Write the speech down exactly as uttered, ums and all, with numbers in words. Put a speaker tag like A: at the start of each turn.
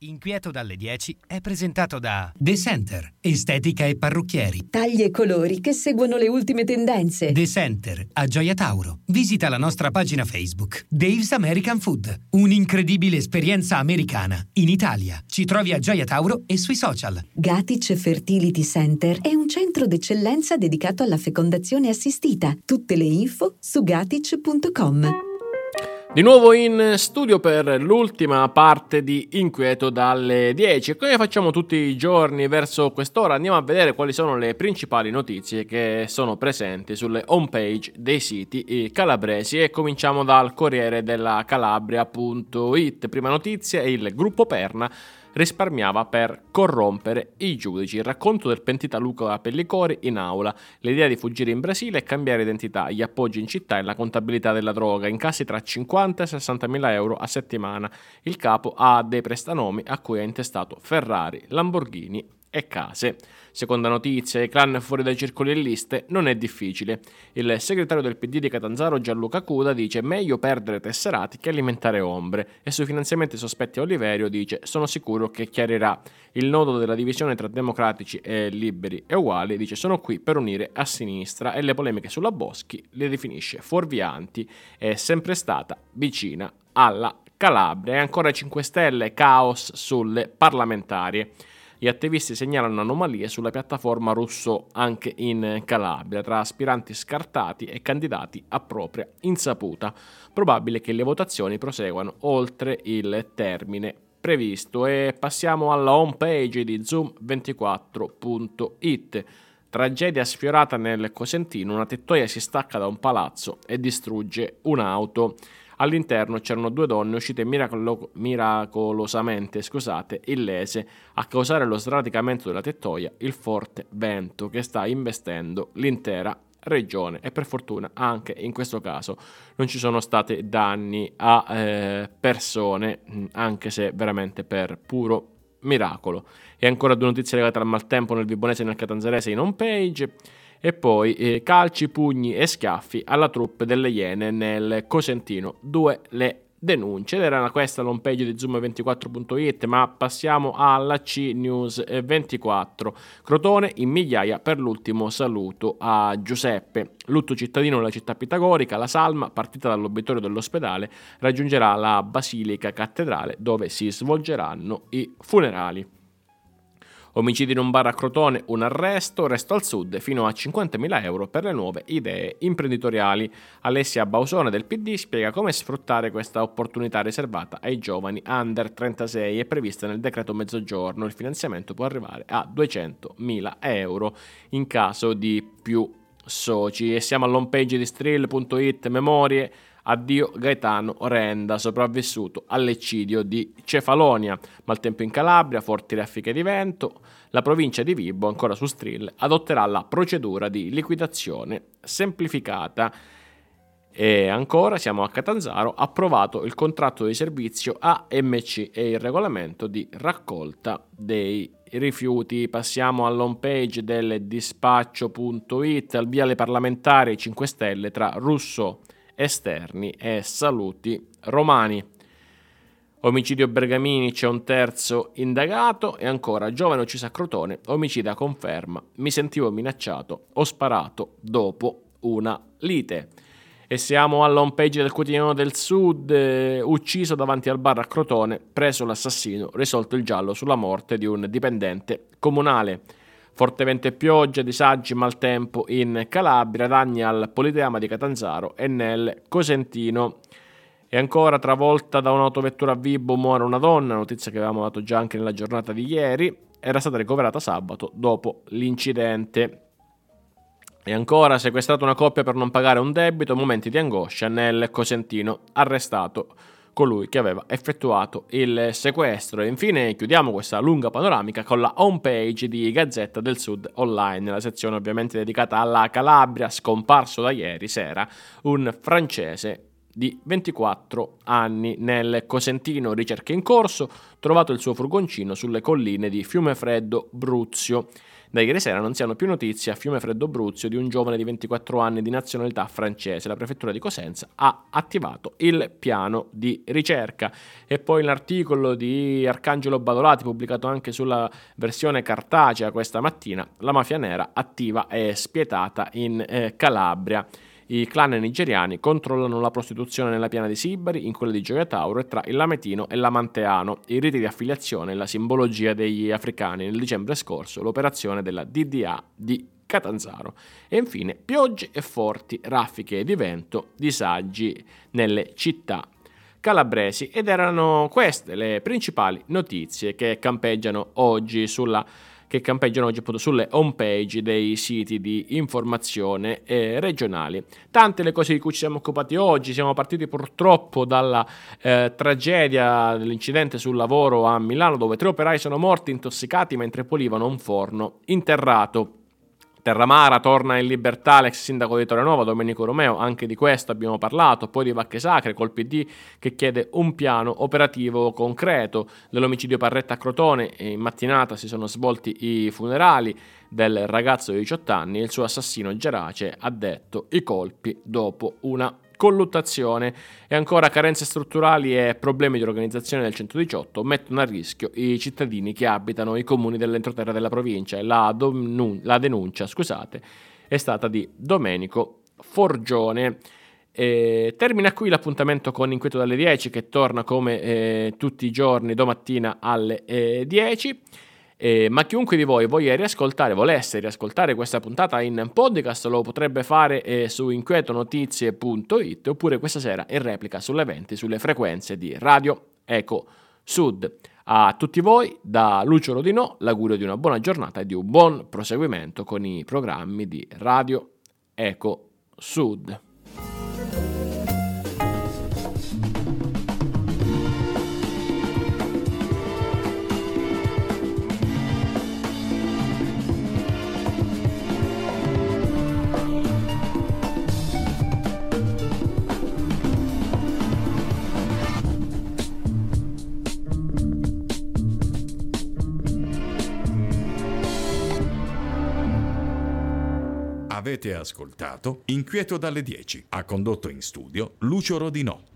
A: Inquieto dalle dieci è presentato da The Center, estetica e parrucchieri.
B: Tagli e colori che seguono le ultime tendenze.
A: The Center, a Gioia Tauro. Visita la nostra pagina Facebook. Dave's American Food, un'incredibile esperienza americana in Italia. Ci trovi a Gioia Tauro e sui social.
B: Gatic Fertility Center è un centro d'eccellenza dedicato alla fecondazione assistita. Tutte le info su gatic punto com.
C: Di nuovo in studio per l'ultima parte di Inquieto dalle dieci, e come facciamo tutti i giorni verso quest'ora andiamo a vedere quali sono le principali notizie che sono presenti sulle homepage dei siti calabresi, e cominciamo dal Corriere della Calabria punto it. Prima notizia: il gruppo Perna risparmiava per corrompere i giudici. Il racconto del pentita Luca Pellicori in aula. L'idea di fuggire in Brasile e cambiare identità, gli appoggi in città e la contabilità della droga, incassi tra cinquanta e sessanta mila euro a settimana. Il capo ha dei prestanomi a cui ha intestato Ferrari, Lamborghini e case. Seconda notizia: i clan fuori dai circoli e liste non è difficile. Il segretario del P D di Catanzaro Gianluca Cuda dice meglio perdere tesserati che alimentare ombre, e sui finanziamenti sospetti a Oliverio dice sono sicuro che chiarirà il nodo della divisione tra democratici e liberi e uguali. Dice sono qui per unire a sinistra, e le polemiche sulla Boschi le definisce fuorvianti. È sempre stata vicina alla Calabria. E ancora cinque Stelle, caos sulle parlamentarie. Gli attivisti segnalano anomalie sulla piattaforma Rousseau anche in Calabria, tra aspiranti scartati e candidati a propria insaputa. Probabile che le votazioni proseguano oltre il termine previsto. E passiamo alla homepage di zoom ventiquattro punto it. Tragedia sfiorata nel Cosentino, una tettoia si stacca da un palazzo e distrugge un'auto. All'interno c'erano due donne uscite miracolo- miracolosamente scusate, illese. A causare lo sradicamento della tettoia il forte vento che sta investendo l'intera regione, e per fortuna anche in questo caso non ci sono stati danni a eh, persone, anche se veramente per puro miracolo. E ancora due notizie legate al maltempo nel Vibonese e nel Catanzarese in homepage. E poi eh, calci, pugni e schiaffi alla troupe delle Iene nel Cosentino. Due le denunce. Ed era questa l'homepage di zoom ventiquattro punto it, ma passiamo alla C News ventiquattro. Crotone in migliaia per l'ultimo saluto a Giuseppe. Lutto cittadino nella città pitagorica. La salma, partita dall'obitorio dell'ospedale, raggiungerà la Basilica Cattedrale, dove si svolgeranno i funerali. Omicidi in un bar a Crotone, un arresto, resto al sud fino a cinquantamila euro per le nuove idee imprenditoriali. Alessia Bausone del P D spiega come sfruttare questa opportunità riservata ai giovani under trentasei. È prevista nel decreto Mezzogiorno. Il finanziamento può arrivare a duecentomila euro in caso di più soci. E siamo all'homepage di strill punto it. Memorie. Addio Gaetano Renda, sopravvissuto all'eccidio di Cefalonia. Maltempo in Calabria, forti raffiche di vento. La provincia di Vibo, ancora su Strill, adotterà la procedura di liquidazione semplificata. E ancora siamo a Catanzaro, approvato il contratto di servizio A M C e il regolamento di raccolta dei rifiuti. Passiamo all'homepage del dispaccio punto it. Al via le parlamentari cinque Stelle tra Rousseau, esterni e saluti romani. Omicidio Bergamini, c'è un terzo indagato. E ancora giovane ucciso a Crotone, omicida conferma, mi sentivo minacciato, ho sparato dopo una lite. E siamo all'homepage del Quotidiano del Sud. Eh, ucciso davanti al bar a Crotone, preso l'assassino, risolto il giallo sulla morte di un dipendente comunale. Forte vento e pioggia, disagi, maltempo in Calabria, danni al Politeama di Catanzaro e nel Cosentino. E ancora travolta da un'autovettura a Vibo, muore una donna, notizia che avevamo dato già anche nella giornata di ieri, era stata ricoverata sabato dopo l'incidente. E ancora sequestrata una coppia per non pagare un debito, momenti di angoscia nel Cosentino, arrestato colui che aveva effettuato il sequestro. E infine chiudiamo questa lunga panoramica con la homepage di Gazzetta del Sud Online, la sezione ovviamente dedicata alla Calabria. Scomparso da ieri sera un francese di ventiquattro anni. Nel Cosentino ricerche in corso, trovato il suo furgoncino sulle colline di Fiumefreddo Bruzio. Da ieri sera non si hanno più notizie a Fiumefreddo Bruzio di un giovane di ventiquattro anni di nazionalità francese. La prefettura di Cosenza ha attivato il piano di ricerca. E poi l'articolo di Arcangelo Badolati, pubblicato anche sulla versione cartacea questa mattina: la mafia nera attiva e spietata in eh, Calabria. I clan nigeriani controllano la prostituzione nella piana di Sibari, in quella di Gioia Tauro e tra il Lametino e l'Amanteano. I riti di affiliazione e la simbologia degli africani. Nel dicembre scorso l'operazione della D D A di Catanzaro. E infine piogge e forti raffiche di vento, disagi nelle città calabresi. Ed erano queste le principali notizie che campeggiano oggi sulla che campeggiano oggi appunto sulle home page dei siti di informazione eh, regionali. Tante le cose di cui ci siamo occupati oggi. Siamo partiti purtroppo dalla eh, tragedia dell'incidente sul lavoro a Milano, dove tre operai sono morti intossicati mentre pulivano un forno interrato. Terramara torna in libertà l'ex sindaco di Torrenova Domenico Romeo, anche di questo abbiamo parlato. Poi di Vacche Sacre col P D che chiede un piano operativo concreto. Dell'omicidio Parretta a Crotone, in mattinata si sono svolti i funerali del ragazzo di diciotto anni e il suo assassino Gerace ha detto i colpi dopo una colluttazione. E ancora carenze strutturali e problemi di organizzazione del centodiciotto mettono a rischio i cittadini che abitano i comuni dell'entroterra della provincia. E la, dom- la denuncia scusate, è stata di Domenico Forgione. E termina qui l'appuntamento con Inquieto dalle dieci, che torna come eh, tutti i giorni domattina alle eh, dieci. Eh, ma chiunque di voi voglia riascoltare, volesse riascoltare questa puntata in podcast, lo potrebbe fare eh, su inquietonotizie punto it, oppure questa sera in replica sulle venti sulle frequenze di Radio Eco Sud. A tutti voi da Lucio Rodinò l'augurio di una buona giornata e di un buon proseguimento con i programmi di Radio Eco Sud.
D: Avete ascoltato Inquieto dalle dieci. Ha condotto in studio Lucio Rodinò.